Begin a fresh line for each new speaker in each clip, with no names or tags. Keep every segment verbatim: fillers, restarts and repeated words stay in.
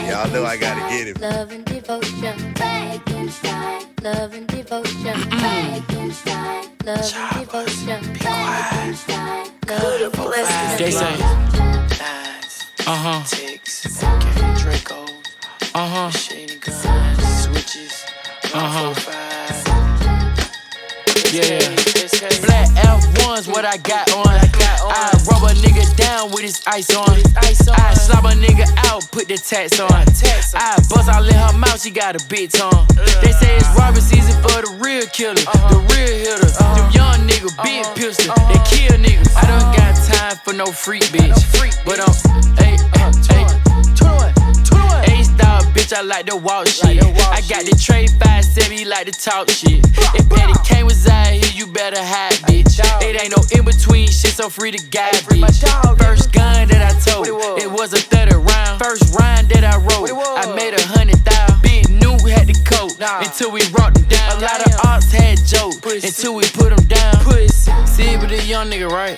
Y'all know I gotta get it.
Love and devotion, back inside. Love and devotion, back inside. Love and devotion, back inside. Love and devotion.
They say, uh huh,
Draco,
uh huh,
machine guns, switches,
uh huh, yeah.
They say,
Black F ones, what I got on. I rub a nigga down with his ice on. I slap a nigga out, put the tats on. I bust all in her mouth, she got a big tongue. They say it's robbery season for the real killer, the real hitter. Them young nigga, big pistol, they kill niggas. I don't got time for no freak bitch, but I'm hey, hey, hey. A-star bitch, I like to walk shit. I got the tray five seventy, like to talk shit. If Patty Kane was out here, you better hide, bitch. It ain't no in between shit, so free to guide, bitch. First gun that I told, it was a thirty round. First rhyme that I wrote, I made a hundred thousand. Big new had the coat until we brought them down. A lot of arts had jokes until we put them down. See, but a young nigga, right?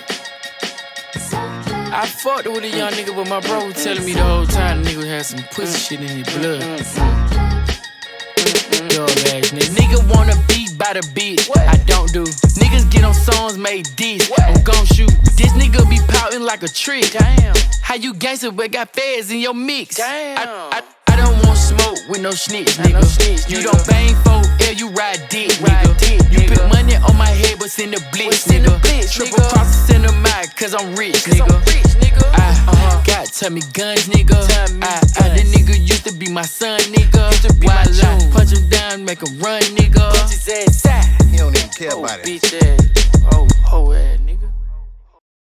I fucked with a young nigga, but my bro was telling me the whole time the nigga had some pussy shit in his blood. Dog ass nigga. Nigga wanna be by the bitch, I don't do. Niggas get on songs made this, I'm gon' shoot. This nigga be pouting like a trick. Damn. How you gangster but got feds in your mix? Damn. I, I, I don't want smoke with no snitch, nigga. No snitch, you nigga. Don't bang for L, you ride dick, nigga. Dick, you nigga. Put money on my head, but send the blitz, nigga. The blitz, triple nigga. Cross the center mile, cause I'm rich, cause nigga. I'm rich, nigga. I uh-huh. got tell me guns, nigga. Tell me I, guns. I, the nigga used to be my son, nigga. Used to be Wild my out, punch him down, make him run, nigga. Punch his ass out.
He don't even care
oh,
about it.
Bitch ass. Oh, hoe ass.